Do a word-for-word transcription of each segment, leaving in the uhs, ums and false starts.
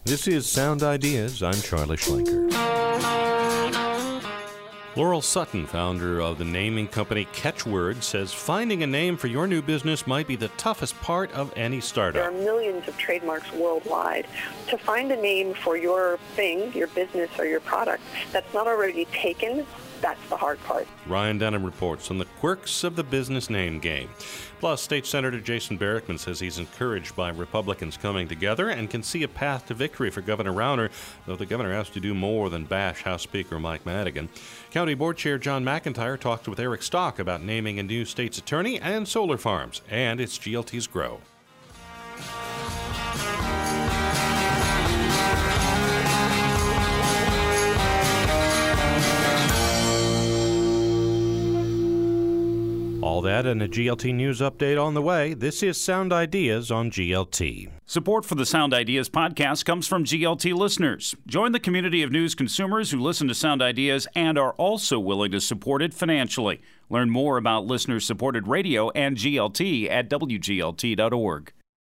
This is Sound Ideas. I'm Charlie Schlenker. Laurel Sutton, founder of the naming company Catchword, says finding a name for your new business might be the toughest part of any startup. There are millions of trademarks worldwide. To find a name for your thing, your business, or your product that's not already taken, that's the hard part. Ryan Denham reports on the quirks of the business name game. Plus, State Senator Jason Barackman says he's encouraged by Republicans coming together and can see a path to victory for Governor Rauner, though the governor has to do more than bash House Speaker Mike Madigan. County Board Chair John McIntyre talked with Eric Stock about naming a new state's attorney and solar farms, and its G L T's grow. All that and a G L T News update on the way. This is Sound Ideas on G L T. Support for the Sound Ideas podcast comes from G L T listeners. Join the community of news consumers who listen to Sound Ideas and are also willing to support it financially. Learn more about listener-supported radio and G L T at W G L T dot org.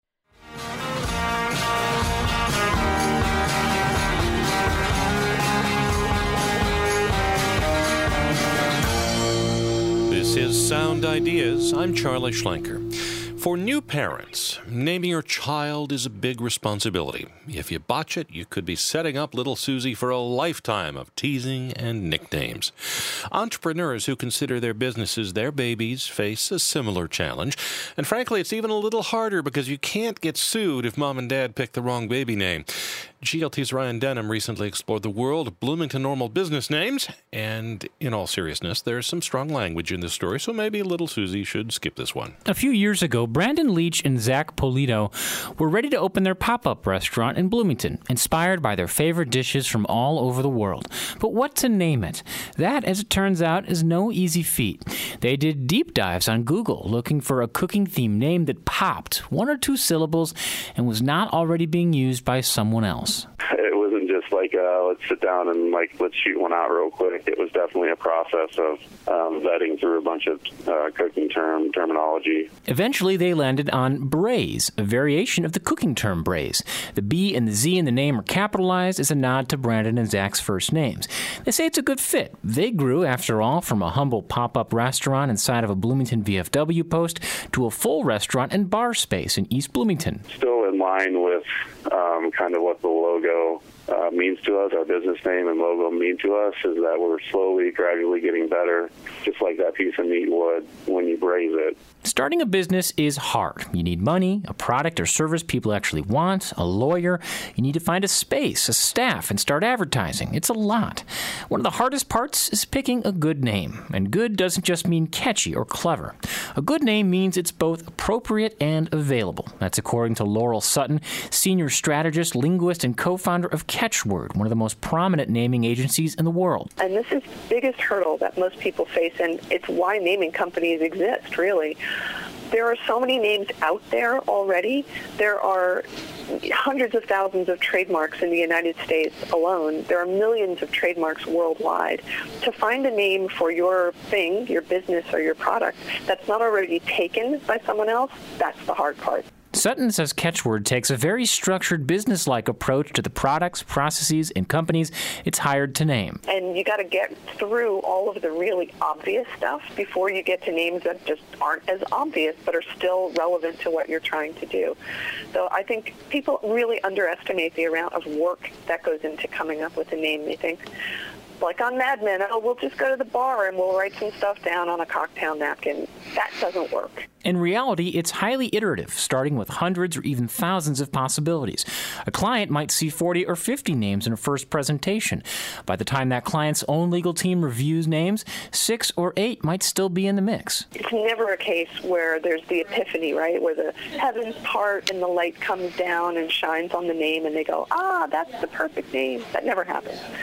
This is Sound Ideas. I'm Charlie Schlenker. For new parents, naming your child is a big responsibility. If you botch it, you could be setting up little Susie for a lifetime of teasing and nicknames. Entrepreneurs who consider their businesses their babies face a similar challenge. And frankly, it's even a little harder because you can't get sued if mom and dad pick the wrong baby name. G L T's Ryan Denham recently explored the world of Bloomington normal business names. And in all seriousness, there's some strong language in this story, so maybe little Susie should skip this one. A few years ago, Brandon Leach and Zach Polito were ready to open their pop-up restaurant in Bloomington, inspired by their favorite dishes from all over the world. But what to name it? That, as it turns out, is no easy feat. They did deep dives on Google looking for a cooking-themed name that popped one or two syllables and was not already being used by someone else. It wasn't just like, uh, let's sit down and like let's shoot one out real quick. It was definitely a process of um, vetting through a bunch of uh, cooking term terminology. Eventually, they landed on braise, a variation of the cooking term braise. The B and the Z in the name are capitalized as a nod to Brandon and Zach's first names. They say it's a good fit. They grew, after all, from a humble pop-up restaurant inside of a Bloomington V F W post to a full restaurant and bar space in East Bloomington. Still in line with um, kind of what the logo uh, means to us, our business name and logo mean to us, is that we're slowly, gradually getting better, just like that piece of meat would when you braise it. Starting a business is hard. You need money, a product or service people actually want, a lawyer. You need to find a space, a staff, and start advertising. It's a lot. One of the hardest parts is picking a good name. And good doesn't just mean catchy or clever. A good name means it's both appropriate and available. That's according to Laurel Sutton, senior strategist, linguist, and co-founder of Catchword, one of the most prominent naming agencies in the world. And this is the biggest hurdle that most people face, and it's why naming companies exist, really. There are so many names out there already. There are hundreds of thousands of trademarks in the United States alone. There are millions of trademarks worldwide. To find a name for your thing, your business, or your product that's not already taken by someone else, that's the hard part. Sutton says Catchword takes a very structured, business-like approach to the products, processes, and companies it's hired to name. And you got to get through all of the really obvious stuff before you get to names that just aren't as obvious but are still relevant to what you're trying to do. So I think people really underestimate the amount of work that goes into coming up with a name. They think, like on Mad Men, oh, we'll just go to the bar and we'll write some stuff down on a cocktail napkin. That doesn't work. In reality, it's highly iterative, starting with hundreds or even thousands of possibilities. A client might see forty or fifty names in a first presentation. By the time that client's own legal team reviews names, six or eight might still be in the mix. It's never a case where there's the epiphany, right, where the heavens part and the light comes down and shines on the name and they go, ah, that's the perfect name. That never happens.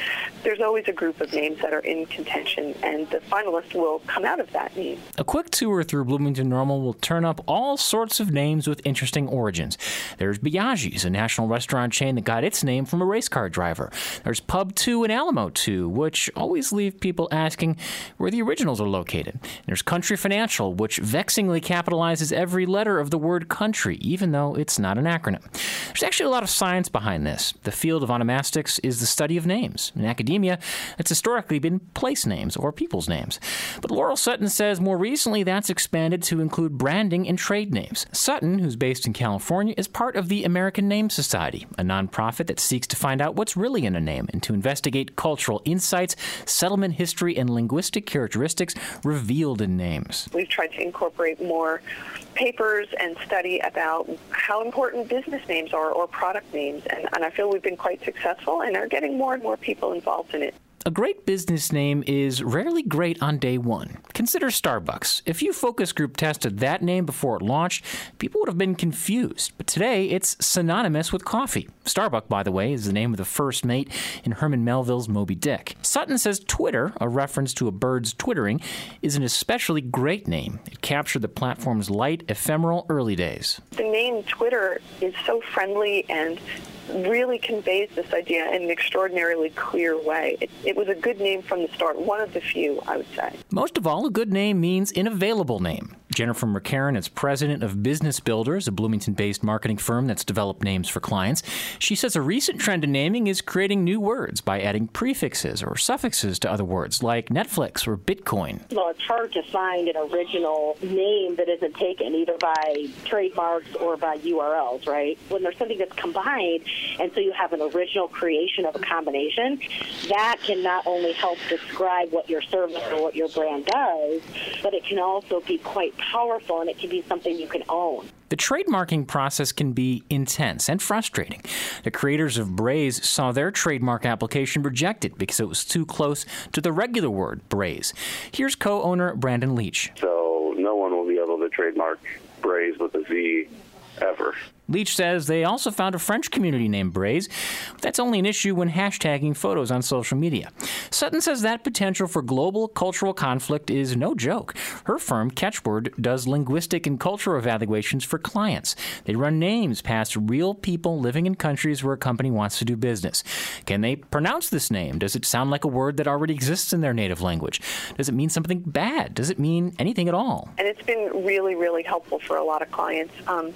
there's always a group of names that are in contention, and the finalist will come out of that name. A quick tour through Bloomington Normal will turn up all sorts of names with interesting origins. There's Biaggi's, a national restaurant chain that got its name from a race car driver. There's Pub two and Alamo two, which always leave people asking where the originals are located. There's Country Financial, which vexingly capitalizes every letter of the word country, even though it's not an acronym. There's actually a lot of science behind this. The field of onomastics is the study of names. In academia, it's historically been place names or people's names. But Laurel Sutton says more recently that's expanded to include branding and trade names. Sutton, who's based in California, is part of the American Name Society, a nonprofit that seeks to find out what's really in a name and to investigate cultural insights, settlement history, and linguistic characteristics revealed in names. We've tried to incorporate more papers and study about how important business names are or product names, and, and I feel we've been quite successful and are getting more and more people involved in it. A great business name is rarely great on day one. Consider Starbucks. If you focus group tested that name before it launched, people would have been confused. But today, it's synonymous with coffee. Starbuck, by the way, is the name of the first mate in Herman Melville's Moby Dick. Sutton says Twitter, a reference to a bird's twittering, is an especially great name. It captured the platform's light, ephemeral early days. The name Twitter is so friendly and really conveys this idea in an extraordinarily clear way. It, it was a good name from the start, one of the few, I would say. Most of all, a good name means an available name. Jennifer McCarran is president of Business Builders, a Bloomington-based marketing firm that's developed names for clients. She says a recent trend in naming is creating new words by adding prefixes or suffixes to other words, like Netflix or Bitcoin. Well, it's hard to find an original name that isn't taken either by trademarks or by U R Ls, right? When there's something that's combined, and so you have an original creation of a combination, that can not only help describe what your service or what your brand does, but it can also be quite powerful, and it can be something you can own. The trademarking process can be intense and frustrating. The creators of Braze saw their trademark application rejected because it was too close to the regular word, braise. Here's co-owner Brandon Leach. So no one will be able to trademark Braze with a Z ever. Leach says they also found a French community named Braze. That's only an issue when hashtagging photos on social media. Sutton says that potential for global cultural conflict is no joke. Her firm, Catchword, does linguistic and cultural evaluations for clients. They run names past real people living in countries where a company wants to do business. Can they pronounce this name? Does it sound like a word that already exists in their native language? Does it mean something bad? Does it mean anything at all? And it's been really, really helpful for a lot of clients. Um,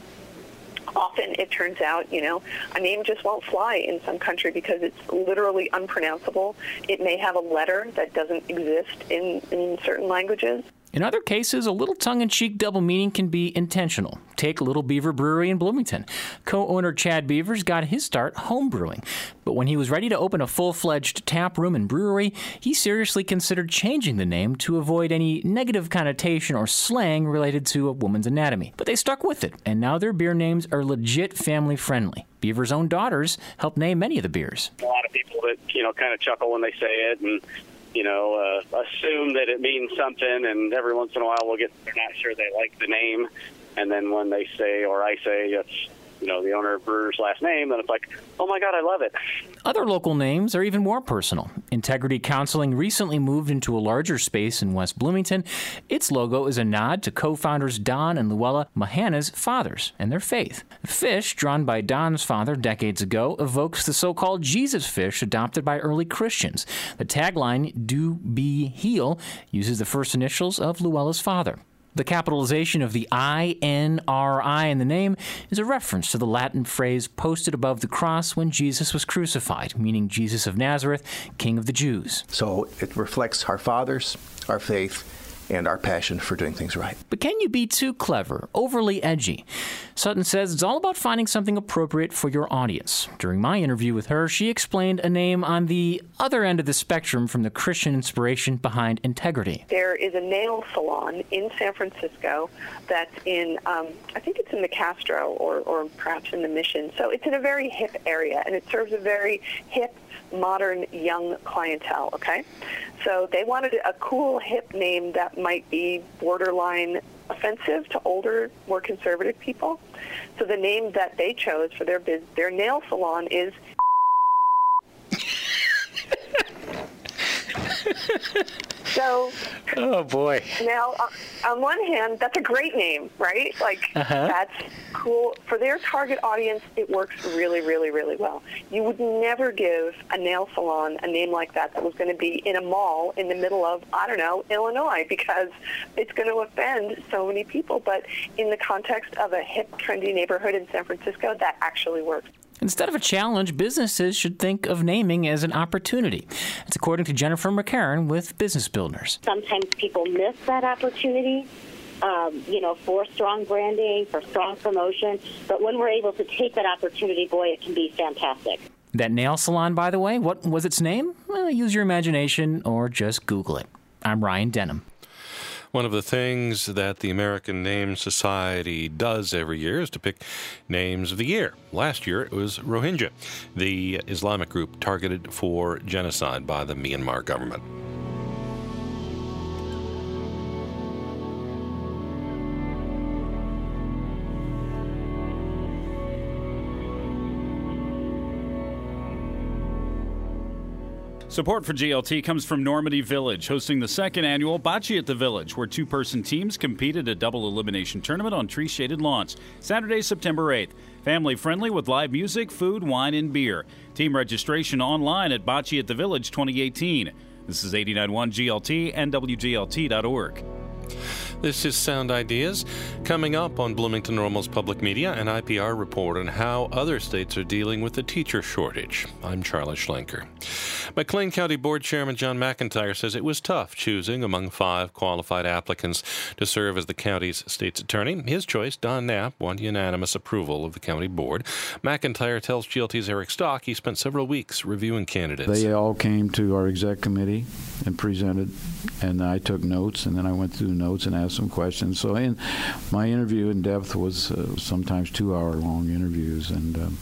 Often it turns out, you know, a name just won't fly in some country because it's literally unpronounceable. It may have a letter that doesn't exist in, in certain languages. In other cases, a little tongue-in-cheek double meaning can be intentional. Take Little Beaver Brewery in Bloomington. Co-owner Chad Beavers got his start home brewing. But when he was ready to open a full-fledged tap room and brewery, he seriously considered changing the name to avoid any negative connotation or slang related to a woman's anatomy. But they stuck with it, and now their beer names are legit family-friendly. Beaver's own daughters helped name many of the beers. A lot of people that, you know, kind of chuckle when they say it and you know, uh, assume that it means something, and every once in a while we'll get, they're not sure they like the name, and then when they say, or I say, it's, you know, the owner of Brewer's last name, then it's like, oh my God, I love it. Other local names are even more personal. Integrity Counseling recently moved into a larger space in West Bloomington. Its logo is a nod to co-founders Don and Luella Mahana's fathers and their faith. The fish, drawn by Don's father decades ago, evokes the so-called Jesus fish adopted by early Christians. The tagline, Do Be Heal, uses the first initials of Luella's father. The capitalization of the I N R I in the name is a reference to the Latin phrase posted above the cross when Jesus was crucified, meaning Jesus of Nazareth, King of the Jews. So it reflects our fathers, our faith, and our passion for doing things right. But can you be too clever, overly edgy? Sutton says it's all about finding something appropriate for your audience. During my interview with her, she explained a name on the other end of the spectrum from the Christian inspiration behind Integrity. There is a nail salon in San Francisco that's in, um, I think it's in the Castro or, or perhaps in the Mission. So it's in a very hip area, and it serves a very hip, modern, young clientele, okay? So they wanted a cool, hip name that might be borderline offensive to older, more conservative people. So the name that they chose for their biz, their nail salon is So, oh boy. Now, uh, on one hand, that's a great name, right? Like, uh-huh. that's cool. For their target audience, it works really, really, really well. You would never give a nail salon a name like that that was going to be in a mall in the middle of, I don't know, Illinois, because it's going to offend so many people. But in the context of a hip, trendy neighborhood in San Francisco, that actually works. Instead of a challenge, businesses should think of naming as an opportunity. It's according to Jennifer McCarran with Business Builders. Sometimes people miss that opportunity, um, you know, for strong branding, for strong promotion. But when we're able to take that opportunity, boy, it can be fantastic. That nail salon, by the way, what was its name? Well, use your imagination or just Google it. I'm Ryan Denham. One of the things that the American Name Society does every year is to pick names of the year. Last year, it was Rohingya, the Islamic group targeted for genocide by the Myanmar government. Support for G L T comes from Normandy Village, hosting the second annual Bocce at the Village, where two-person teams compete at a double elimination tournament on tree-shaded lawns. Saturday, September eighth. Family-friendly with live music, food, wine, and beer. Team registration online at Bocce at the Village twenty eighteen. This is eighty-nine point one G L T and W G L T dot org. This is Sound Ideas. Coming up on Bloomington Normal's Public Media, an I P R report on how other states are dealing with the teacher shortage. I'm Charlie Schlenker. McLean County Board Chairman John McIntyre says it was tough choosing among five qualified applicants to serve as the county's state's attorney. His choice, Don Knapp, won unanimous approval of the county board. McIntyre tells G L T's Eric Stock he spent several weeks reviewing candidates. They all came to our exec committee and presented, and I took notes, and then I went through the notes and asked some questions. So in my interview in depth was uh, sometimes two-hour-long interviews, and um,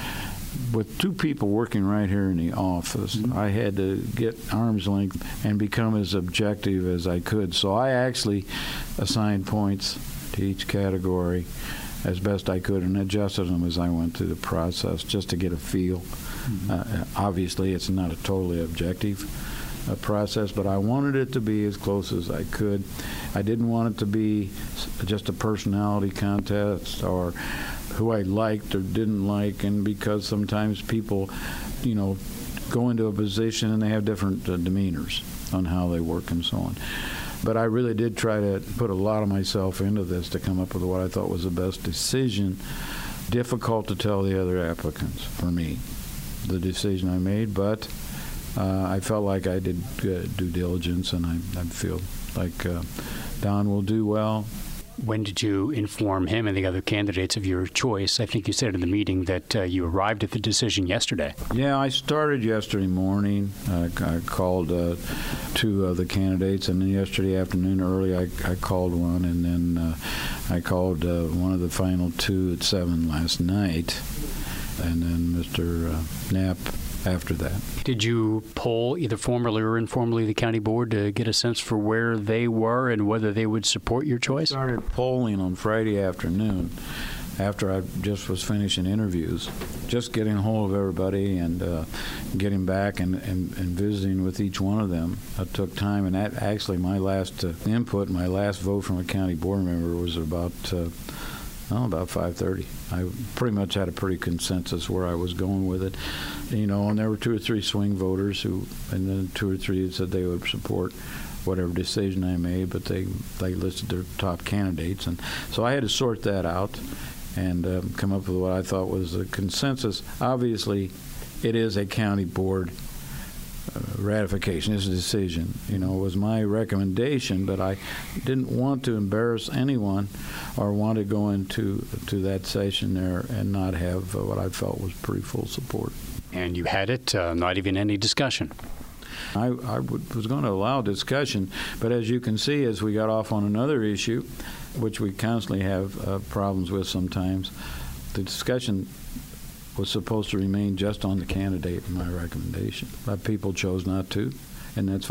with two people working right here in the office, mm-hmm. I had to get arm's length and become as objective as I could. So I actually assigned points to each category as best I could and adjusted them as I went through the process just to get a feel. Mm-hmm. Uh, obviously, it's not a totally objective uh, process, but I wanted it to be as close as I could. I didn't want it to be just a personality contest or who I liked or didn't like, and because sometimes people, you know, go into a position and they have different uh, demeanors on how they work and so on. But I really did try to put a lot of myself into this to come up with what I thought was the best decision. Difficult to tell the other applicants, for me, the decision I made, but uh, I felt like I did uh, due diligence, and I, I feel like uh, Don will do well. When did you inform him and the other candidates of your choice? I think you said in the meeting that uh, you arrived at the decision yesterday. Yeah, I started yesterday morning. Uh, I called uh, two of the candidates, and then yesterday afternoon early I, I called one, and then uh, I called uh, one of the final two at seven last night, and then Mister Uh, Knapp after that. Did you poll either formally or informally the county board to get a sense for where they were and whether they would support your choice? I started polling on Friday afternoon after I just was finishing interviews, just getting a hold of everybody and uh, getting back and, and, and visiting with each one of them. It took time, and that actually my last uh, input, my last vote from a county board member was about uh, Oh, about five thirty. I pretty much had a pretty consensus where I was going with it, you know. And there were two or three swing voters who, and then two or three that said they would support whatever decision I made, but they they listed their top candidates, and so I had to sort that out and um, come up with what I thought was a consensus. Obviously, it is a county board Uh, ratification. It's a decision. You know, it was my recommendation, but I didn't want to embarrass anyone or want to go into to that session there and not have uh, what I felt was pretty full support. And you had it, uh, not even any discussion. I, I would, was going to allow discussion, but as you can see, as we got off on another issue, which we constantly have uh, problems with sometimes, the discussion was supposed to remain just on the candidate and my recommendation. But people chose not to, and that's fine.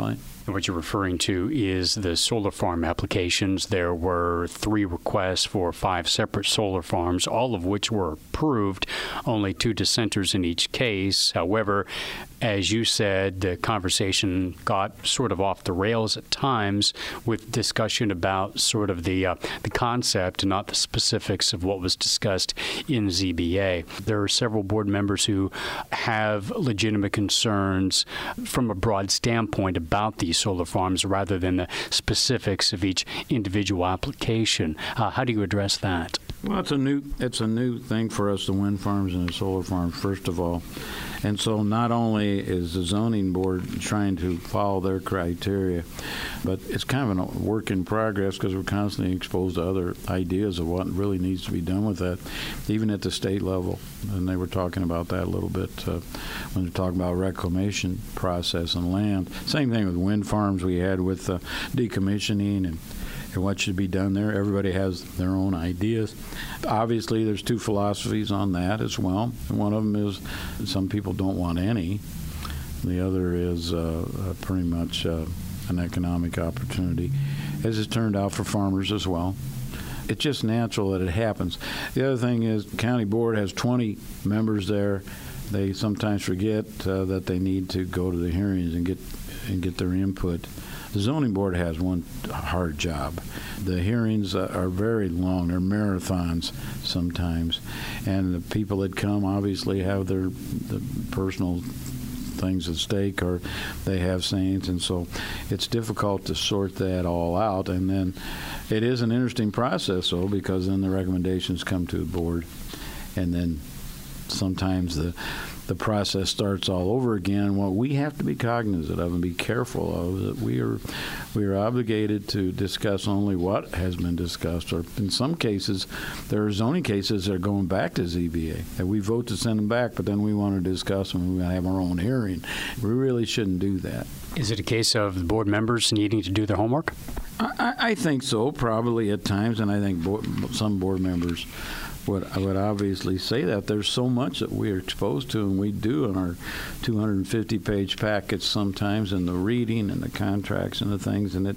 And what you're referring to is the solar farm applications. There were three requests for five separate solar farms, all of which were approved, only two dissenters in each case. However, as you said, the conversation got sort of off the rails at times with discussion about sort of the uh, the concept and not the specifics of what was discussed in Z B A. There are several board members who have legitimate concerns from a broad standpoint about these solar farms rather than the specifics of each individual application. Uh, how do you address that? Well, it's a new it's a new thing for us, the wind farms and the solar farms, first of all. And so not only is the zoning board trying to follow their criteria, but it's kind of a work in progress because we're constantly exposed to other ideas of what really needs to be done with that, even at the state level. And they were talking about that a little bit uh, when they're talking about reclamation process and land. Same thing with wind farms we had with uh, decommissioning and and what should be done there. Everybody has their own ideas. Obviously, there's two philosophies on that as well. One of them is some people don't want any. The other is uh, uh, pretty much uh, an economic opportunity, as it's turned out for farmers as well. It's just natural that it happens. The other thing is the county board has twenty members there. They sometimes forget uh, that they need to go to the hearings and get and get their input. The zoning board has one hard job. The hearings are very long. They're marathons sometimes. And the people that come obviously have their the personal things at stake, or they have sayings, and so it's difficult to sort that all out. And then it is an interesting process, though, because then the recommendations come to the board, and then sometimes the the process starts all over again. What we have to be cognizant of and be careful of that we are we are obligated to discuss only what has been discussed, or in some cases there are zoning cases that are going back to Z B A that we vote to send them back, but then we want to discuss them and we want to have our own hearing. We really shouldn't do that. Is it a case of the board members needing to do their homework? I, I think so, probably at times, and I think bo- some board members would I would obviously say that. There's so much that we are exposed to, and we do in our two hundred fifty page packets sometimes, and the reading and the contracts and the things. And it,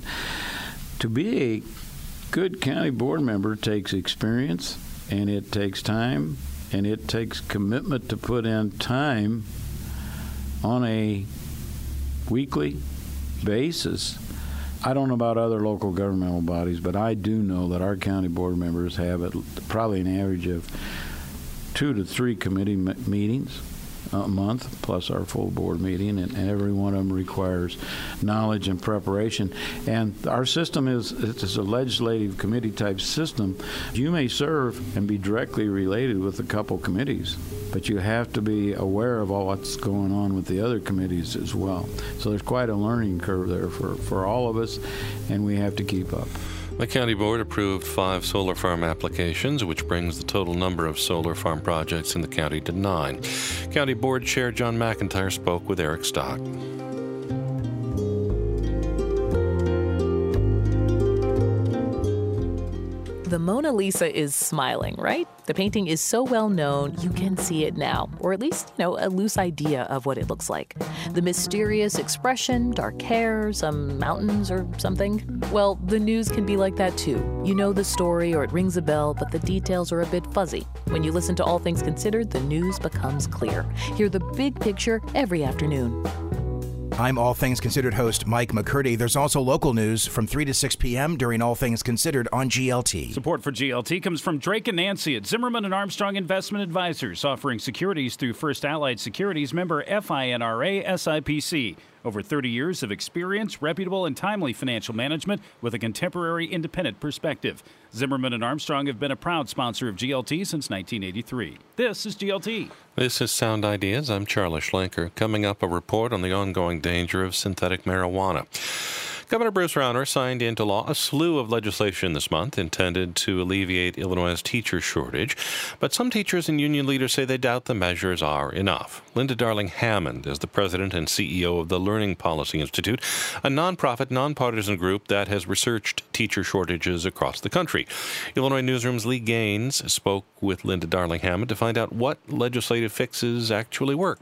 to be a good county board member takes experience, and it takes time, and it takes commitment to put in time on a weekly basis. I don't know about other local governmental bodies, but I do know that our county board members have at probably an average of two to three committee m- meetings a month, plus our full board meeting, and, and every one of them requires knowledge and preparation. And our system is it's a legislative committee type system. You may serve and be directly related with a couple committees, but you have to be aware of all what's going on with the other committees as well. So there's quite a learning curve there for, for all of us, and we have to keep up. The county board approved five solar farm applications, which brings the total number of solar farm projects in the county to nine. County board chair John McIntyre spoke with Eric Stock. The Mona Lisa is smiling, right? The painting is so well known, you can see it now, or at least, you know, a loose idea of what it looks like. The mysterious expression, dark hair, some mountains or something. Well, the news can be like that too. You know the story or it rings a bell, but the details are a bit fuzzy. When you listen to All Things Considered, the news becomes clear. Hear the big picture every afternoon. I'm All Things Considered host Mike McCurdy. There's also local news from three to six p.m. during All Things Considered on G L T. Support for G L T comes from Drake and Nancy at Zimmerman and Armstrong Investment Advisors, offering securities through First Allied Securities, member FINRA S I P C. Over thirty years of experience, reputable and timely financial management with a contemporary independent perspective. Zimmerman and Armstrong have been a proud sponsor of G L T since nineteen eighty-three. This is G L T. This is Sound Ideas. I'm Charlie Schlenker. Coming up, a report on the ongoing danger of synthetic marijuana. Governor Bruce Rauner signed into law a slew of legislation this month intended to alleviate Illinois' teacher shortage, but some teachers and union leaders say they doubt the measures are enough. Linda Darling-Hammond is the president and C E O of the Learning Policy Institute, a nonprofit, nonpartisan group that has researched teacher shortages across the country. Illinois Newsroom's Lee Gaines spoke with Linda Darling-Hammond to find out what legislative fixes actually work. Teacher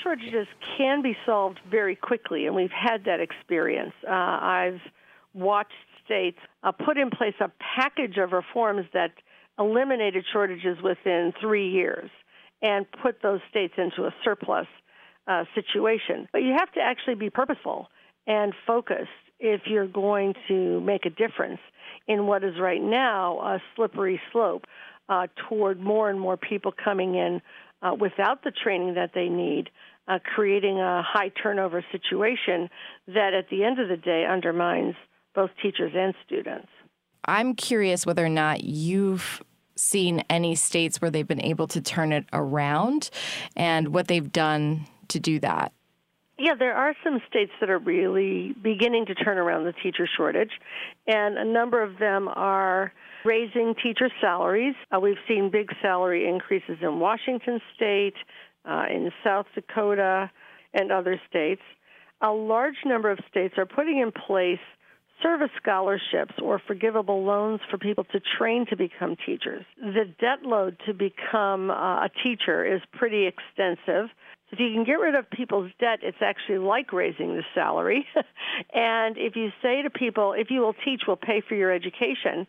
shortages can be solved very quickly, and we've had that experience. Uh, I've watched states uh, put in place a package of reforms that eliminated shortages within three years and put those states into a surplus uh, situation. But you have to actually be purposeful and focused if you're going to make a difference in what is right now a slippery slope uh, toward more and more people coming in uh, without the training that they need, uh, creating a high turnover situation that at the end of the day undermines both teachers and students. I'm curious whether or not you've seen any states where they've been able to turn it around and what they've done to do that. Yeah, there are some states that are really beginning to turn around the teacher shortage, and a number of them are raising teacher salaries. Uh, we've seen big salary increases in Washington State, uh, in South Dakota, and other states. A large number of states are putting in place service scholarships or forgivable loans for people to train to become teachers. The debt load to become uh, a teacher is pretty extensive. If you can get rid of people's debt, it's actually like raising the salary. And if you say to people, if you will teach, we'll pay for your education,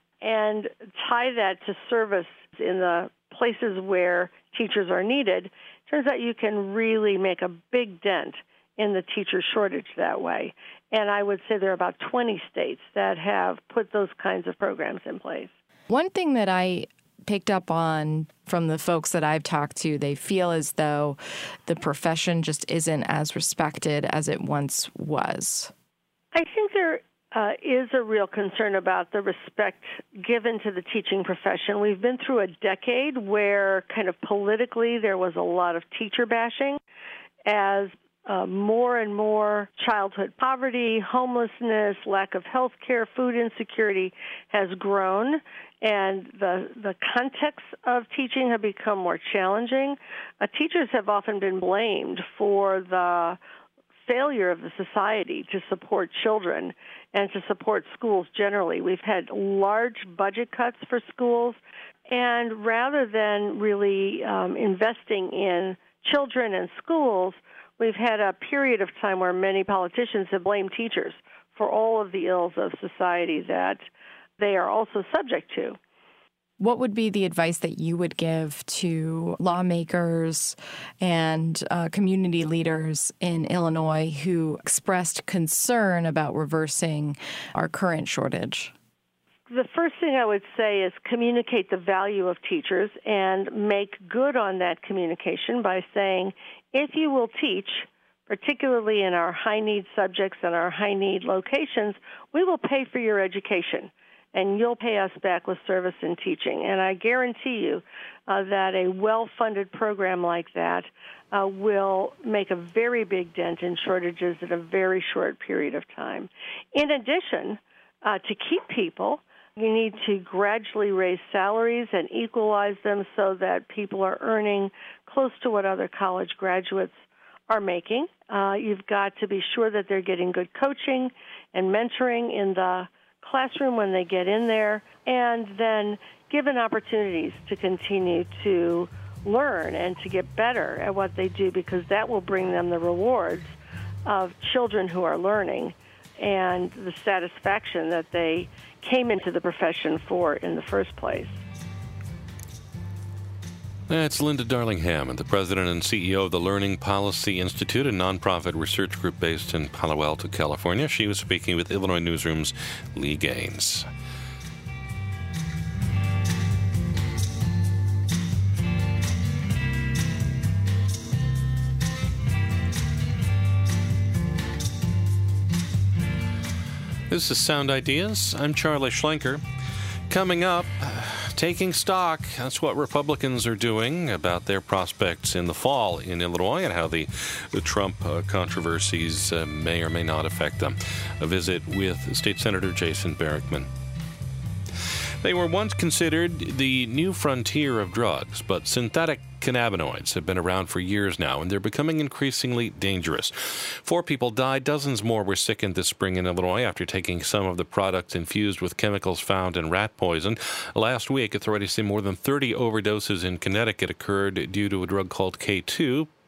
and tie that to service in the places where teachers are needed, turns out you can really make a big dent in the teacher shortage that way. And I would say there are about twenty states that have put those kinds of programs in place. One thing that I picked up on from the folks that I've talked to, they feel as though the profession just isn't as respected as it once was. I think there uh, is a real concern about the respect given to the teaching profession. We've been through a decade where kind of politically there was a lot of teacher bashing as Uh, more and more childhood poverty, homelessness, lack of health care, food insecurity has grown, and the the contexts of teaching have become more challenging. Uh, teachers have often been blamed for the failure of the society to support children and to support schools generally. We've had large budget cuts for schools, and rather than really um, investing in children and schools, we've had a period of time where many politicians have blamed teachers for all of the ills of society that they are also subject to. What would be the advice that you would give to lawmakers and uh, community leaders in Illinois who expressed concern about reversing our current shortage? The first thing I would say is communicate the value of teachers and make good on that communication by saying, if you will teach, particularly in our high-need subjects and our high-need locations, we will pay for your education, and you'll pay us back with service and teaching. And I guarantee you uh, that a well-funded program like that uh, will make a very big dent in shortages in a very short period of time. In addition, uh, to keep people, you need to gradually raise salaries and equalize them so that people are earning close to what other college graduates are making. Uh, you've got to be sure that they're getting good coaching and mentoring in the classroom when they get in there, and then given opportunities to continue to learn and to get better at what they do, because that will bring them the rewards of children who are learning and the satisfaction that they came into the profession for in the first place. That's Linda Darlingham, the president and C E O of the Learning Policy Institute, a nonprofit research group based in Palo Alto, California. She was speaking with Illinois Newsroom's Lee Gaines. This is Sound Ideas. I'm Charlie Schlenker. Coming up, taking stock. That's what Republicans are doing about their prospects in the fall in Illinois and how the, the Trump uh, controversies uh, may or may not affect them. A visit with State Senator Jason Barickman. They were once considered the new frontier of drugs, but synthetic cannabinoids have been around for years now, and they're becoming increasingly dangerous. Four people died, dozens more were sickened this spring in Illinois after taking some of the products infused with chemicals found in rat poison. Last week, authorities say more than thirty overdoses in Connecticut occurred due to a drug called K two.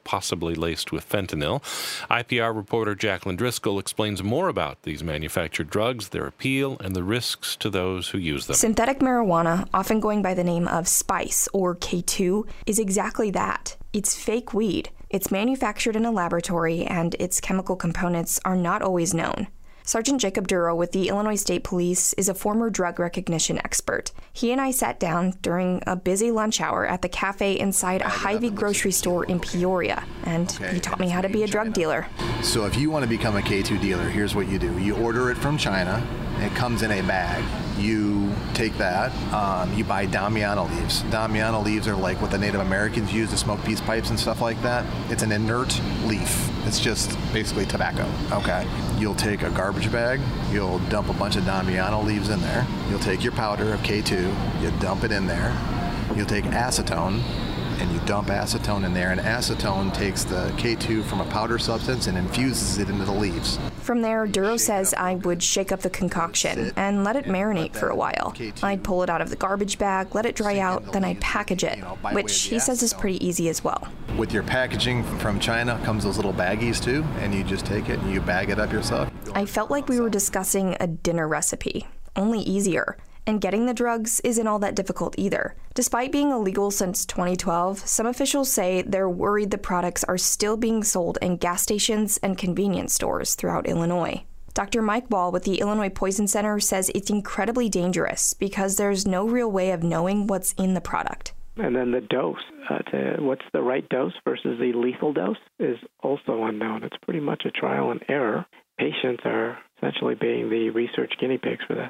possibly laced with fentanyl. I P R reporter Jacqueline Driscoll explains more about these manufactured drugs, their appeal, and the risks to those who use them. Synthetic marijuana, often going by the name of Spice or K two, is exactly that. It's fake weed. It's manufactured in a laboratory, and its chemical components are not always known. Sergeant Jacob Duro with the Illinois State Police is a former drug recognition expert. He and I sat down during a busy lunch hour at the cafe inside a Hy-Vee grocery store in Peoria, and okay, he taught me how to be a drug dealer. So if you want to become a K two dealer, here's what you do. You order it from China. It comes in a bag. You take that, um, you buy Damiano leaves. Damiano leaves are like what the Native Americans use to smoke peace pipes and stuff like that. It's an inert leaf. It's just basically tobacco. Okay. You'll take a garbage bag, you'll dump a bunch of Damiano leaves in there. You'll take your powder of K two, you dump it in there. You'll take acetone, and you dump acetone in there, and acetone takes the K two from a powder substance and infuses it into the leaves. From there, Duro says I would shake up the concoction and let it marinate for a while. I'd pull it out of the garbage bag, let it dry out, then I'd package it, which he says is pretty easy as well. With your packaging from China comes those little baggies too, and you just take it and you bag it up yourself. I felt like we were discussing a dinner recipe, only easier. And getting the drugs isn't all that difficult either. Despite being illegal since twenty twelve, some officials say they're worried the products are still being sold in gas stations and convenience stores throughout Illinois. Doctor Mike Ball with the Illinois Poison Center says it's incredibly dangerous because there's no real way of knowing what's in the product. And then the dose, uh, to what's the right dose versus the lethal dose is also unknown. It's pretty much a trial and error. Patients are essentially being the research guinea pigs for this.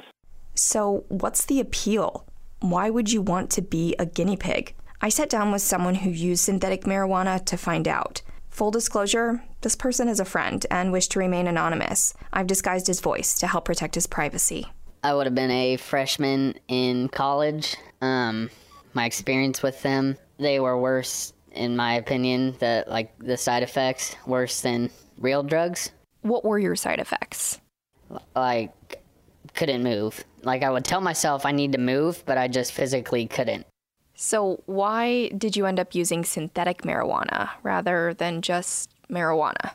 So what's the appeal? Why would you want to be a guinea pig? I sat down with someone who used synthetic marijuana to find out. Full disclosure, this person is a friend and wished to remain anonymous. I've disguised his voice to help protect his privacy. I would have been a freshman in college. Um, my experience with them, they were worse, in my opinion, the, like the side effects, worse than real drugs. What were your side effects? Like, couldn't move. Like, I would tell myself I need to move, but I just physically couldn't. So why did you end up using synthetic marijuana rather than just marijuana?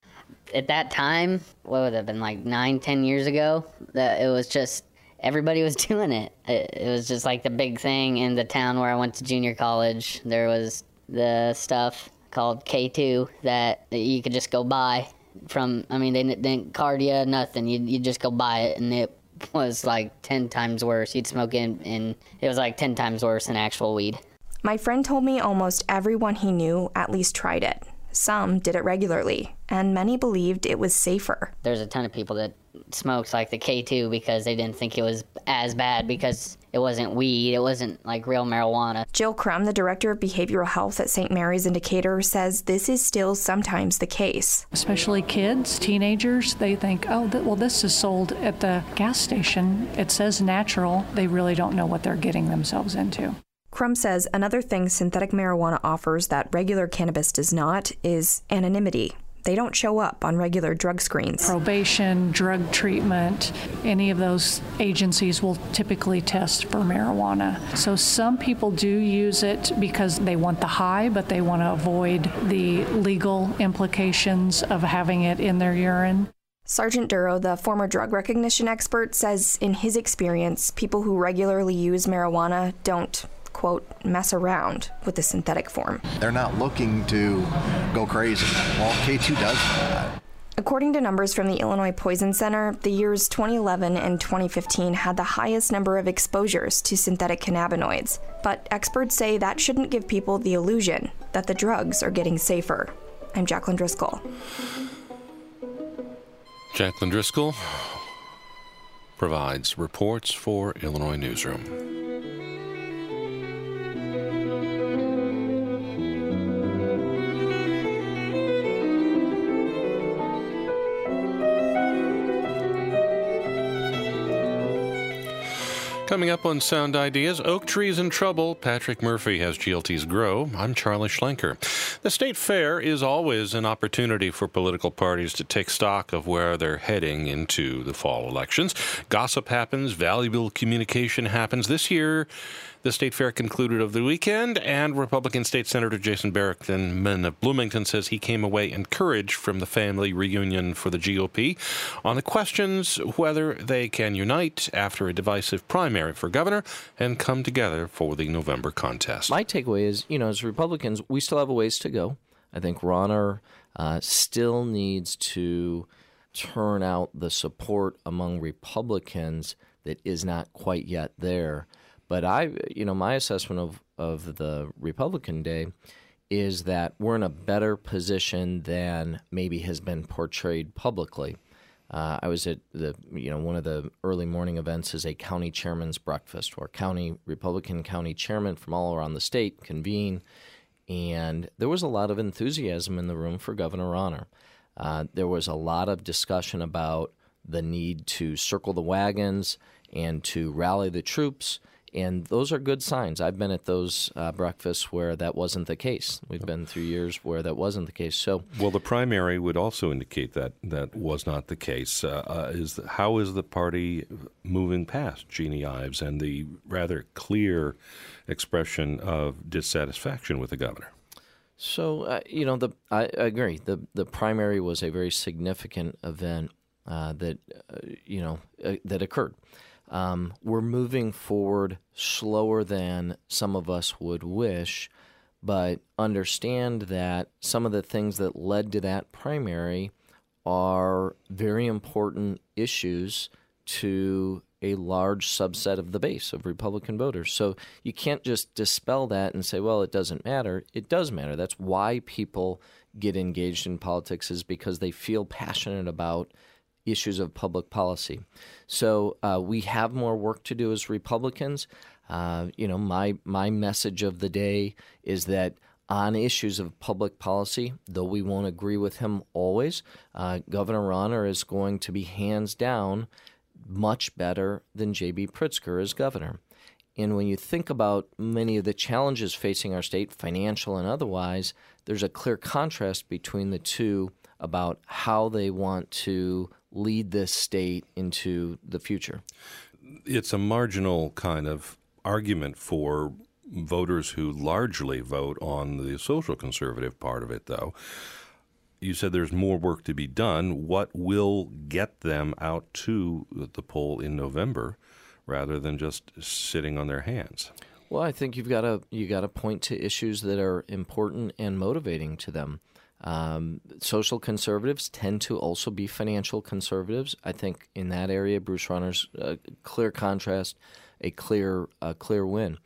At that time, what would it have been, like nine, ten years ago, that it was just, everybody was doing it. it. It was just like the big thing in the town where I went to junior college. There was the stuff called K two that you could just go buy from, I mean, they didn't card you, nothing. You you just go buy it, and it was like ten times worse. You'd smoke it, and it was like ten times worse than actual weed. My friend told me almost everyone he knew at least tried it. Some did it regularly, and many believed it was safer. There's a ton of people that smoked like the K two because they didn't think it was as bad because it wasn't weed, it wasn't like real marijuana. Jill Crum, the director of behavioral health at Saint Mary's in Decatur, says this is still sometimes the case. Especially kids, teenagers, they think, oh, th- well, this is sold at the gas station. It says natural. They really don't know what they're getting themselves into. Crum says another thing synthetic marijuana offers that regular cannabis does not is anonymity. They don't show up on regular drug screens. Probation, drug treatment, any of those agencies will typically test for marijuana. So some people do use it because they want the high, but they want to avoid the legal implications of having it in their urine. Sergeant Duro, the former drug recognition expert, says in his experience, people who regularly use marijuana don't, quote, mess around with the synthetic form. They're not looking to go crazy. Well, K two does that. According to numbers from the Illinois Poison Center, the years twenty eleven and twenty fifteen had the highest number of exposures to synthetic cannabinoids. But experts say that shouldn't give people the illusion that the drugs are getting safer. I'm Jacqueline Driscoll. Jacqueline Driscoll provides reports for Illinois Newsroom. Coming up on Sound Ideas, Oak Trees in Trouble. Patrick Murphy has G L T's Grow. I'm Charlie Schlenker. The state fair is always an opportunity for political parties to take stock of where they're heading into the fall elections. Gossip happens, valuable communication happens. This year, The state fair concluded over the weekend, and Republican State Senator Jason Barrington of Bloomington says he came away encouraged from the family reunion for the G O P on the questions whether they can unite after a divisive primary for governor and come together for the November contest. My takeaway is, you know, as Republicans, we still have a ways to go. I think Rauner uh, still needs to turn out the support among Republicans that is not quite yet there. But I, you know, my assessment of, of the Republican day is that we're in a better position than maybe has been portrayed publicly. Uh, I was at the, you know, one of the early morning events is a county chairman's breakfast where county Republican county chairmen from all around the state convene. And there was a lot of enthusiasm in the room for Governor Rauner. Uh, there was a lot of discussion about the need to circle the wagons and to rally the troops, and those are good signs. I've been at those uh, breakfasts where that wasn't the case. We've been through years where that wasn't the case. So, well, the primary would also indicate that that was not the case. Uh, uh, is how is the party moving past Jeannie Ives and the rather clear expression of dissatisfaction with the governor? So, uh, you know, the I, I agree. The the primary was a very significant event uh, that uh, you know uh, that occurred. Um, we're moving forward slower than some of us would wish, but understand that some of the things that led to that primary are very important issues to a large subset of the base of Republican voters. So you can't just dispel that and say, well, it doesn't matter. It does matter. That's why people get engaged in politics, is because they feel passionate about issues of public policy. So uh, we have more work to do as Republicans. Uh, you know, my my message of the day is that on issues of public policy, though we won't agree with him always, uh, Governor Rauner is going to be hands down much better than J B Pritzker as governor. And when you think about many of the challenges facing our state, financial and otherwise, there's a clear contrast between the two about how they want to lead this state into the future. It's a marginal kind of argument for voters who largely vote on the social conservative part of it, though. You said there's more work to be done. What will get them out to the poll in November rather than just sitting on their hands? Well, I think you've got to you got to point to issues that are important and motivating to them. Um, social conservatives tend to also be financial conservatives. I think in that area, Bruce Rauner's a clear contrast, a clear a clear win.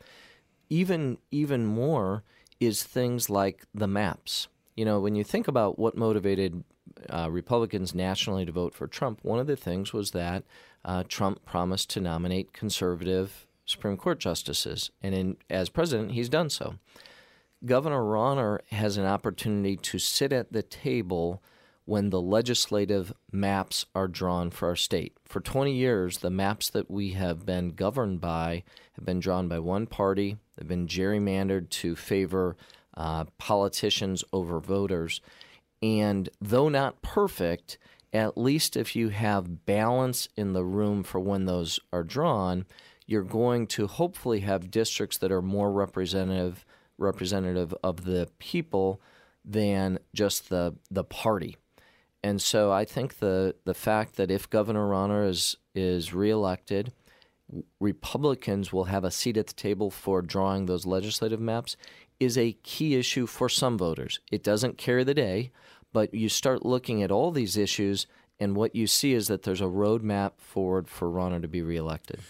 Even even more is things like the maps. You know, when you think about what motivated uh, Republicans nationally to vote for Trump, one of the things was that uh, Trump promised to nominate conservative Supreme Court justices, and in, as president, he's done so. Governor Rauner has an opportunity to sit at the table when the legislative maps are drawn for our state. For twenty years, the maps that we have been governed by have been drawn by one party. They've been gerrymandered to favor uh, politicians over voters. And though not perfect, at least if you have balance in the room for when those are drawn, you're going to hopefully have districts that are more representative representative of the people than just the the party. And so I think the the fact that if Governor Rauner is is reelected, Republicans will have a seat at the table for drawing those legislative maps is a key issue for some voters. It doesn't carry the day, but you start looking at all these issues, and what you see is that there's a roadmap forward for Rauner to be reelected.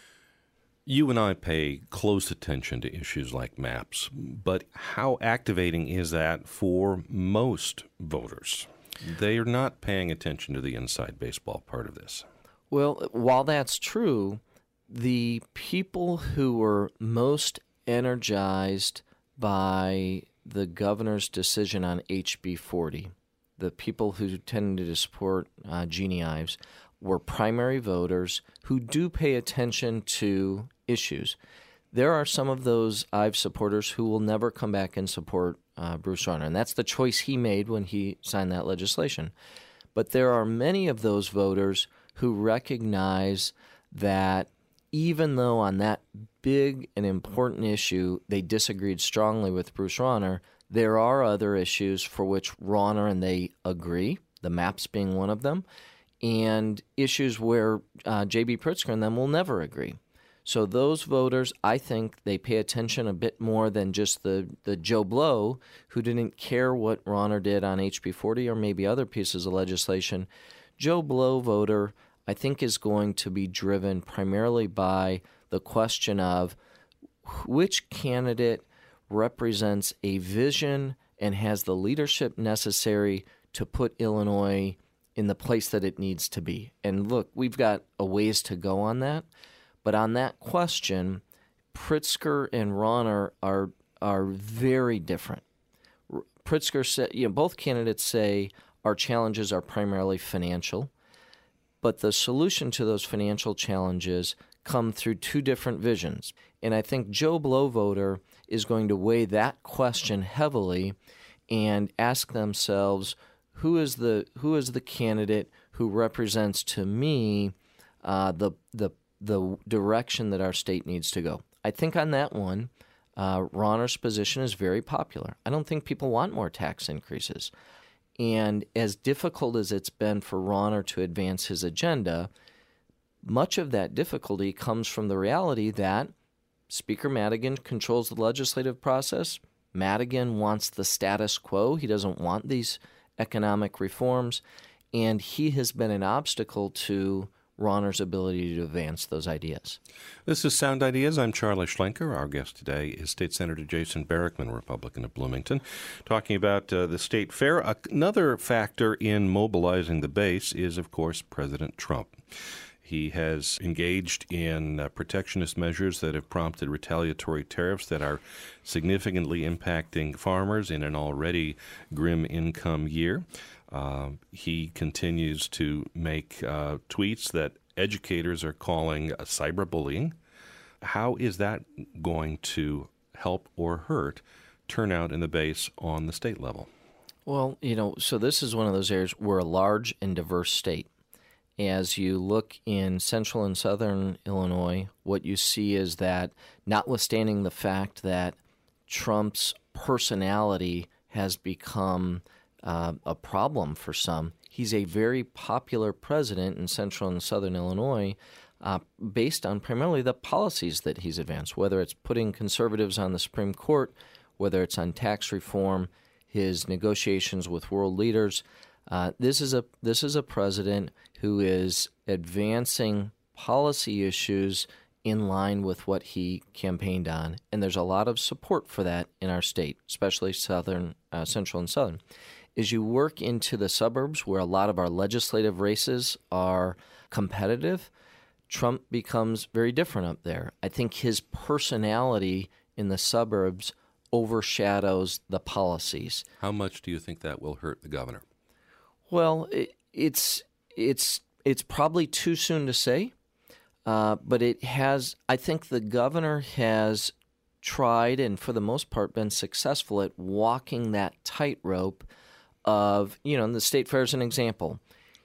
You and I pay close attention to issues like maps, but how activating is that for most voters? They are not paying attention to the inside baseball part of this. Well, while that's true, the people who were most energized by the governor's decision on H B forty, the people who tended to support uh, Jeannie Ives, were primary voters who do pay attention to issues. There are some of those Ives supporters who will never come back and support uh, Bruce Rauner, and that's the choice he made when he signed that legislation. But there are many of those voters who recognize that even though on that big and important issue they disagreed strongly with Bruce Rauner, there are other issues for which Rauner and they agree, the maps being one of them, and issues where uh, J B. Pritzker and them will never agree. So those voters, I think, they pay attention a bit more than just the, the Joe Blow, who didn't care what Rauner did on H B forty or maybe other pieces of legislation. Joe Blow voter, I think, is going to be driven primarily by the question of which candidate represents a vision and has the leadership necessary to put Illinois in the place that it needs to be. And look, we've got a ways to go on that. But on that question, Pritzker and Rauner are are very different. Pritzker said, you know, both candidates say our challenges are primarily financial, but the solution to those financial challenges come through two different visions. And I think Joe Blow voter is going to weigh that question heavily and ask themselves, who is the who is the candidate who represents to me uh, the the the direction that our state needs to go. I think on that one, uh, Rauner's position is very popular. I don't think people want more tax increases. And as difficult as it's been for Rauner to advance his agenda, much of that difficulty comes from the reality that Speaker Madigan controls the legislative process. Madigan wants the status quo. He doesn't want these economic reforms. And he has been an obstacle to Rauner's ability to advance those ideas. This is Sound Ideas. I'm Charlie Schlenker. Our guest today is State Senator Jason Barackman, Republican of Bloomington, talking about uh, the state fair. Another factor in mobilizing the base is, of course, President Trump. He has engaged in uh, protectionist measures that have prompted retaliatory tariffs that are significantly impacting farmers in an already grim income year. Uh, he continues to make uh, tweets that educators are calling uh, cyberbullying. How is that going to help or hurt turnout in the base on the state level? Well, you know, so this is one of those areas. We're a large and diverse state. As you look in central and southern Illinois, what you see is that notwithstanding the fact that Trump's personality has become Uh, a problem for some, he's a very popular president in central and southern Illinois uh, based on primarily the policies that he's advanced, whether it's putting conservatives on the Supreme Court, whether it's on tax reform, his negotiations with world leaders. Uh, this is a this is a president who is advancing policy issues in line with what he campaigned on, and there's a lot of support for that in our state, especially southern, uh, central and southern. As you work into the suburbs where a lot of our legislative races are competitive, Trump becomes very different up there. I think his personality in the suburbs overshadows the policies. How much do you think that will hurt the governor? Well, it, it's it's it's probably too soon to say, uh, but it has. I think the governor has tried and for the most part been successful at walking that tightrope of, you know, the state fair is an example.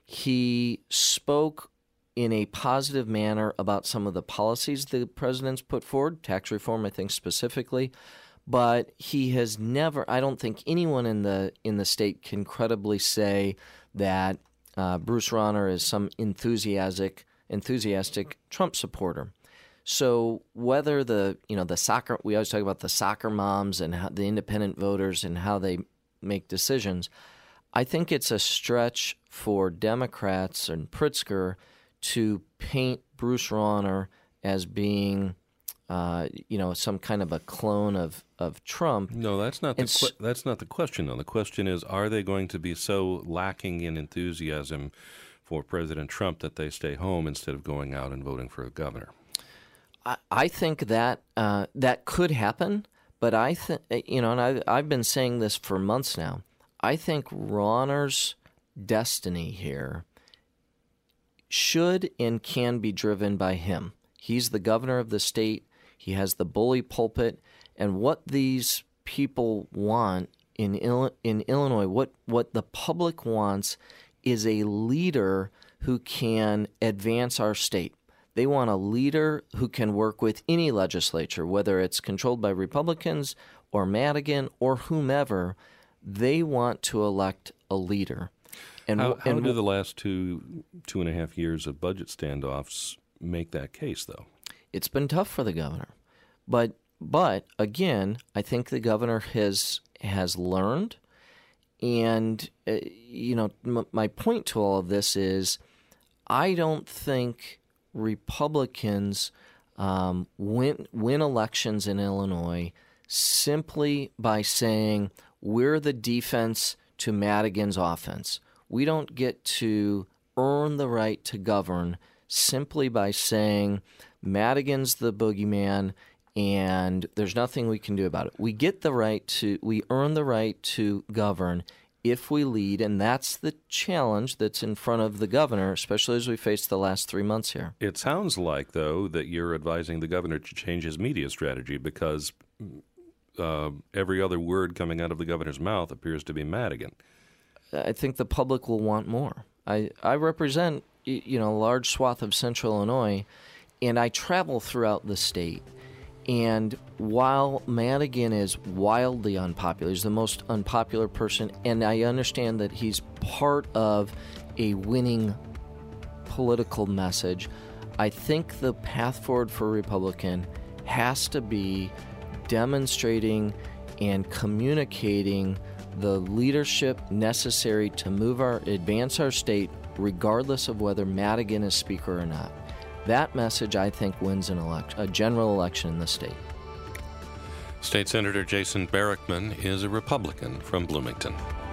He spoke in a positive manner about some of the policies the president's put forward, tax reform, I think specifically, but he has never, I don't think anyone in the in the state can credibly say that uh, Bruce Rauner is some enthusiastic enthusiastic Trump supporter. So whether the, you know, the soccer, we always talk about the soccer moms and how, the independent voters and how they make decisions. I think it's a stretch for Democrats and Pritzker to paint Bruce Rauner as being, uh, you know, some kind of a clone of, of Trump. No, that's not the que- that's not the question, though. The question is, are they going to be so lacking in enthusiasm for President Trump that they stay home instead of going out and voting for a governor? I, I think that uh, that could happen. But I think, you know, and I've, I've been saying this for months now, I think Rauner's destiny here should and can be driven by him. He's the governor of the state. He has the bully pulpit. And what these people want in Il- in Illinois, what, what the public wants is a leader who can advance our state. They want a leader who can work with any legislature, whether it's controlled by Republicans or Madigan or whomever. They want to elect a leader. And how, how and, do the last two two and a half years of budget standoffs make that case, though? It's been tough for the governor, but but again, I think the governor has has learned, and uh, you know, m- my point to all of this is, I don't think Republicans um, win win elections in Illinois simply by saying we're the defense to Madigan's offense. We don't get to earn the right to govern simply by saying Madigan's the boogeyman and there's nothing we can do about it. We get the right to, we earn the right to govern if we lead, and that's the challenge that's in front of the governor, especially as we face the last three months here. It sounds like, though, that you're advising the governor to change his media strategy because uh, every other word coming out of the governor's mouth appears to be Madigan. I think the public will want more. I, I represent, you know, a large swath of central Illinois, and I travel throughout the state. And while Madigan is wildly unpopular, he's the most unpopular person, and I understand that he's part of a winning political message, I think the path forward for a Republican has to be demonstrating and communicating the leadership necessary to move our, advance our state, regardless of whether Madigan is Speaker or not. That message, I think, wins an elect- a general election in the state. State Senator Jason Barackman is a Republican from Bloomington.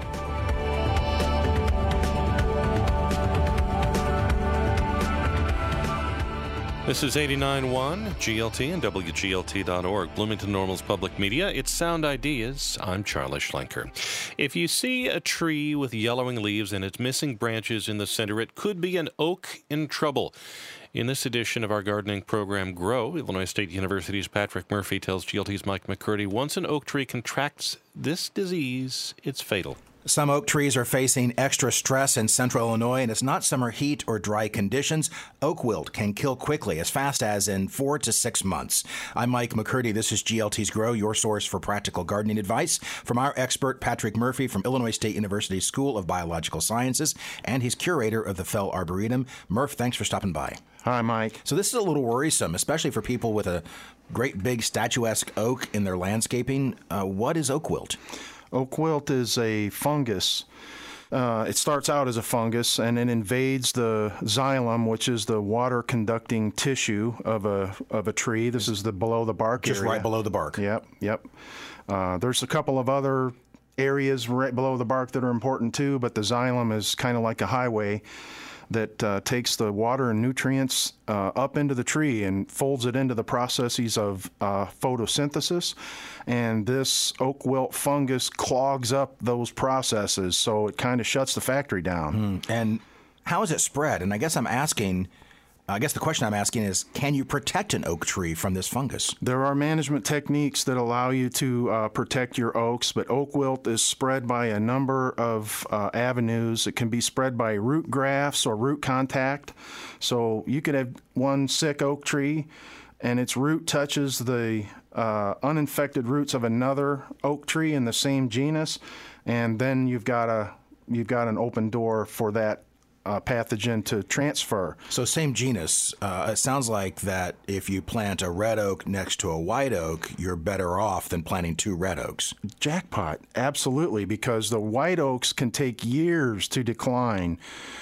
This is eighty-nine point one G L T and W G L T dot org, Bloomington Normal's public media. It's Sound Ideas. I'm Charlie Schlenker. If you see a tree with yellowing leaves and its missing branches in the center, it could be an oak in trouble. In this edition of our gardening program, Grow, Illinois State University's Patrick Murphy tells G L T's Mike McCurdy, once an oak tree contracts this disease, it's fatal. Some oak trees are facing extra stress in central Illinois, and it's not summer heat or dry conditions. Oak wilt can kill quickly, as fast as in four to six months. I'm Mike McCurdy. This is G L T's Grow, your source for practical gardening advice from our expert, Patrick Murphy from Illinois State University School of Biological Sciences, and he's curator of the Fell Arboretum. Murph, thanks for stopping by. Hi, Mike. So this is a little worrisome, especially for people with a great big statuesque oak in their landscaping. Uh, what is oak wilt? Oak wilt is a fungus. Uh, it starts out as a fungus and it invades the xylem, which is the water-conducting tissue of a of a tree. This is the below the bark Just area. right below the bark. Yep, yep. Uh, there's a couple of other areas right below the bark that are important too, but the xylem is kind of like a highway that uh, takes the water and nutrients uh, up into the tree and folds it into the processes of uh, photosynthesis. And this oak wilt fungus clogs up those processes, so it kind of shuts the factory down. Mm. And how is it spread? And I guess I'm asking, I guess the question I'm asking is, can you protect an oak tree from this fungus? There are management techniques that allow you to uh, protect your oaks, but oak wilt is spread by a number of uh, avenues. It can be spread by root grafts or root contact. So you could have one sick oak tree, and its root touches the uh, uninfected roots of another oak tree in the same genus, and then you've got a you've got an open door for that Uh, pathogen to transfer. So same genus. Uh, it sounds like that if you plant a red oak next to a white oak, you're better off than planting two red oaks. Jackpot. Absolutely, because the white oaks can take years to decline.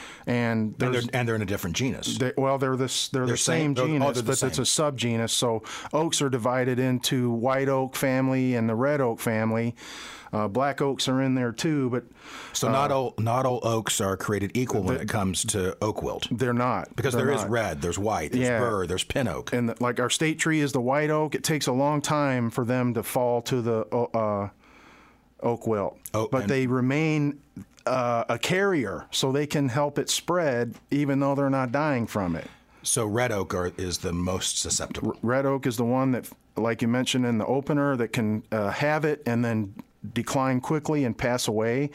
And, and, they're, and they're in a different genus. They, well, they're, this, they're, they're the same, same genus, oh, but same. It's a subgenus. So oaks are divided into white oak family and the red oak family. Uh, black oaks are in there too, but so uh, not all not all oaks are created equal when it comes to oak wilt. They're not, because they're there not. is red, there's white, there's yeah. burr, there's pin oak, and the, like our state tree is the white oak. It takes a long time for them to fall to the uh, oak wilt, oh, but they remain uh, a carrier, so they can help it spread even though they're not dying from it. So red oak are, is the most susceptible. R- red oak is the one that, like you mentioned in the opener, that can uh, have it and then decline quickly and pass away.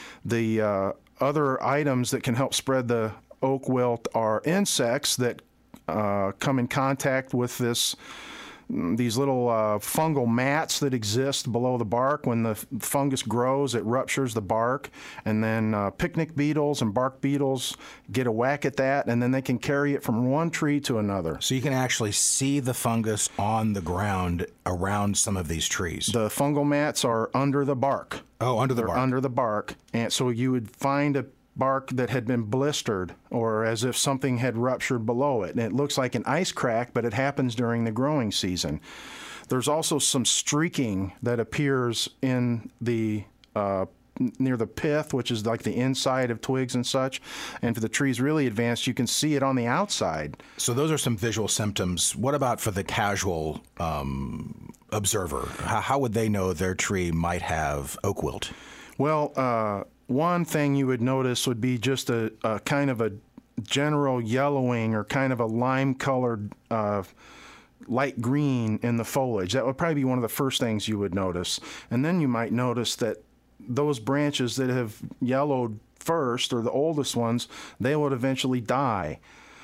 The uh, other items that can help spread the oak wilt are insects that uh, come in contact with this these little uh, fungal mats that exist below the bark. When the fungus grows, it ruptures the bark, and then uh, picnic beetles and bark beetles get a whack at that, and then they can carry it from one tree to another. So you can actually see the fungus on the ground around some of these trees. The fungal mats are under the bark. Oh, under the They're bark. under the bark, and so you would find a bark that had been blistered or as if something had ruptured below it. And it looks like an ice crack, but it happens during the growing season. There's also some streaking that appears in the uh, near the pith, which is like the inside of twigs and such. And if the tree's really advanced, you can see it on the outside. So those are some visual symptoms. What about for the casual um, observer? How, how would they know their tree might have oak wilt? Well, uh, one thing you would notice would be just a, a kind of a general yellowing or kind of a lime-colored uh, light green in the foliage. That would probably be one of the first things you would notice. And then you might notice that those branches that have yellowed first, or the oldest ones, they would eventually die.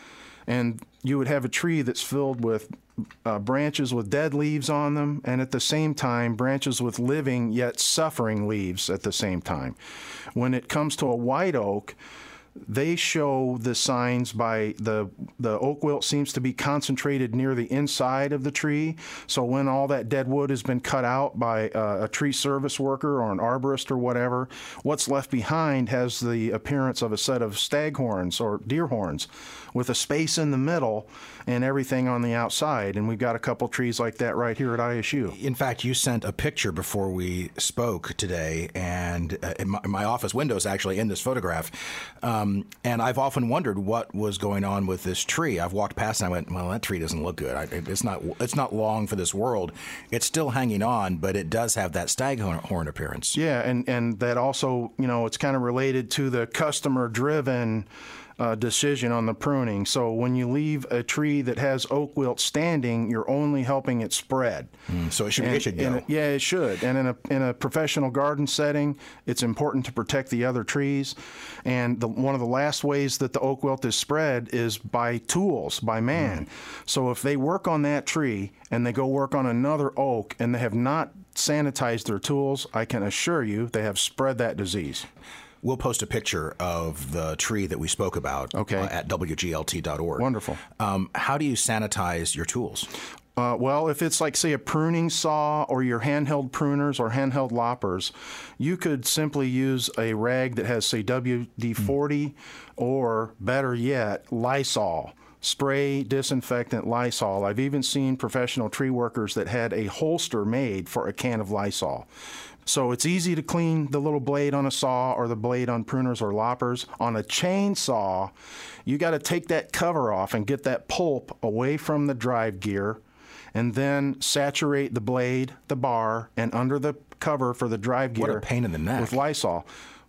And you would have a tree that's filled with uh, branches with dead leaves on them, and at the same time, branches with living yet suffering leaves at the same time. When it comes to a white oak, they show the signs by the the oak wilt seems to be concentrated near the inside of the tree. So when all that dead wood has been cut out by uh, a tree service worker or an arborist or whatever, what's left behind has the appearance of a set of staghorns or deer horns with a space in the middle and everything on the outside. And we've got a couple trees like that right here at I S U. In fact, you sent a picture before we spoke today, and uh, in my, my office window is actually in this photograph. Um, and I've often wondered what was going on with this tree. I've walked past and I went, well, that tree doesn't look good. I, it's not it's not long for this world. It's still hanging on, but it does have that staghorn appearance. Yeah, and, and that also, you know, it's kind of related to the customer-driven Uh, decision on the pruning. So when you leave a tree that has oak wilt standing, you're only helping it spread. Mm, so it should, and, it should go. and it, yeah, it should. And in a in a professional garden setting, it's important to protect the other trees. And the, one of the last ways that the oak wilt is spread is by tools, by man. Mm. So if they work on that tree and they go work on another oak and they have not sanitized their tools, I can assure you they have spread that disease. We'll post a picture of the tree that we spoke about okay. uh, at W G L T dot org. Wonderful. Um, how do you sanitize your tools? Uh, well, if it's like, say, a pruning saw or your handheld pruners or handheld loppers, you could simply use a rag that has, say, W D forty mm. or, better yet, Lysol. Spray disinfectant Lysol. I've even seen professional tree workers that had a holster made for a can of Lysol. So it's easy to clean the little blade on a saw or the blade on pruners or loppers. On a chainsaw, you got to take that cover off and get that pulp away from the drive gear, and then saturate the blade, the bar, and under the cover for the drive gear. What a pain in the neck. With Lysol.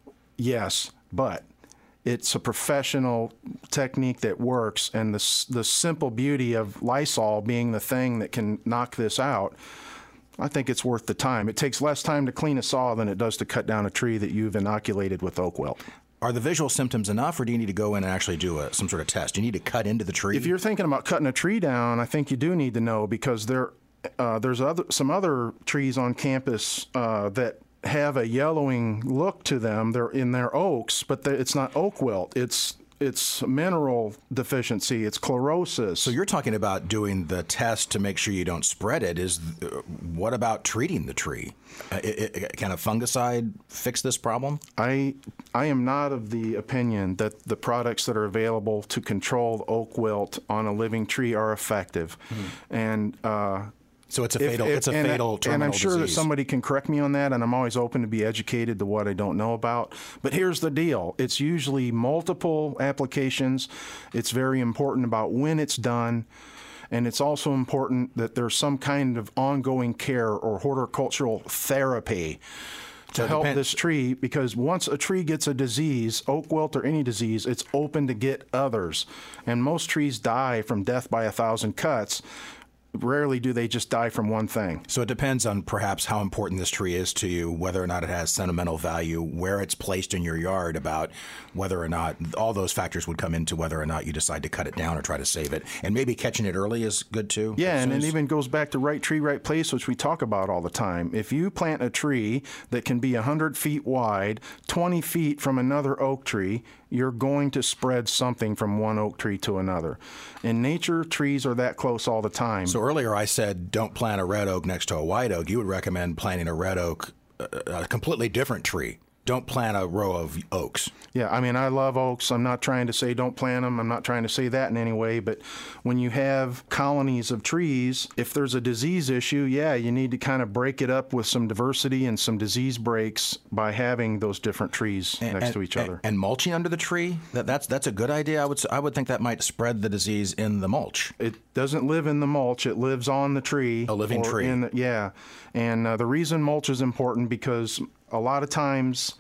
Yes, but it's a professional technique that works, and the the simple beauty of Lysol being the thing that can knock this out, I think it's worth the time. It takes less time to clean a saw than it does to cut down a tree that you've inoculated with oak wilt. Are the visual symptoms enough, or do you need to go in and actually do a, some sort of test? Do you need to cut into the tree? If you're thinking about cutting a tree down, I think you do need to know, because there, uh, there's other some other trees on campus uh, that have a yellowing look to them. They're in their oaks, but it's not oak wilt. It's It's mineral deficiency. It's chlorosis. So you're talking about doing the test to make sure you don't spread it. Is uh, what about treating the tree? Uh, it, it, can a fungicide fix this problem? I I am not of the opinion that the products that are available to control oak wilt on a living tree are effective. Hmm. And uh, So it's a fatal. If, it's a and fatal I, terminal And I'm sure disease. that somebody can correct me on that, and I'm always open to be educated to what I don't know about. But here's the deal: it's usually multiple applications. It's very important about when it's done, and it's also important that there's some kind of ongoing care or horticultural therapy to So help depend- this tree, because once a tree gets a disease, oak wilt or any disease, it's open to get others. And most trees die from death by a thousand cuts. rarely do they just die from one thing. So it depends on perhaps how important this tree is to you, whether or not it has sentimental value, where it's placed in your yard, about whether or not all those factors would come into whether or not you decide to cut it down or try to save it. And maybe catching it early is good too. Yeah, and as... it even goes back to right tree, right place, which we talk about all the time. If you plant a tree that can be one hundred feet wide, twenty feet from another oak tree, you're going to spread something from one oak tree to another. In nature, trees are that close all the time. So earlier I said don't plant a red oak next to a white oak. You would recommend planting a red oak, a completely different tree. Don't plant a row of oaks. Yeah, I mean, I love oaks. I'm not trying to say don't plant them. I'm not trying to say that in any way. But when you have colonies of trees, if there's a disease issue, yeah, you need to kind of break it up with some diversity and some disease breaks by having those different trees and, next and, to each and, other. And mulching under the tree, that, that's that's a good idea. I would I would think that might spread the disease in the mulch. It doesn't live in the mulch. It lives on the tree. A living tree. In the, yeah. And uh, the reason mulch is important because a lot of times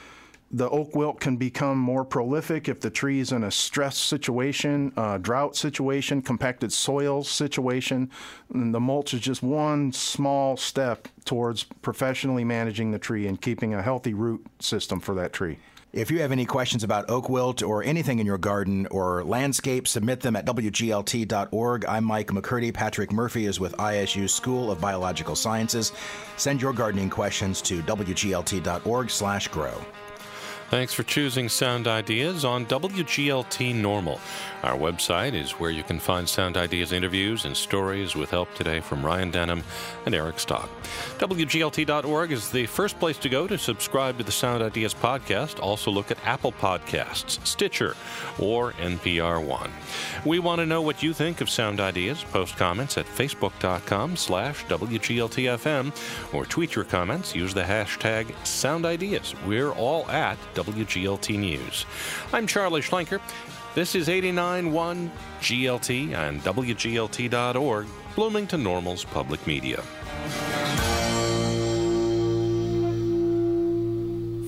the oak wilt can become more prolific if the tree is in a stress situation, uh, drought situation, compacted soil situation. And the mulch is just one small step towards professionally managing the tree and keeping a healthy root system for that tree. If you have any questions about oak wilt or anything in your garden or landscape, submit them at W G L T dot org. I'm Mike McCurdy. Patrick Murphy is with I S U School of Biological Sciences. Send your gardening questions to W G L T dot org slash grow. Thanks for choosing Sound Ideas on W G L T Normal. Our website is where you can find Sound Ideas interviews and stories with help today from Ryan Denham and Eric Stock. W G L T dot org is the first place to go to subscribe to the Sound Ideas podcast. Also look at Apple Podcasts, Stitcher, or N P R One. We want to know what you think of Sound Ideas. Post comments at facebook.com slash WGLTFM or tweet your comments. Use the hashtag Sound Ideas. We're all at W G L T News. I'm Charlie Schlenker. This is eighty-nine point one G L T and W G L T dot org, Bloomington Normal's public media.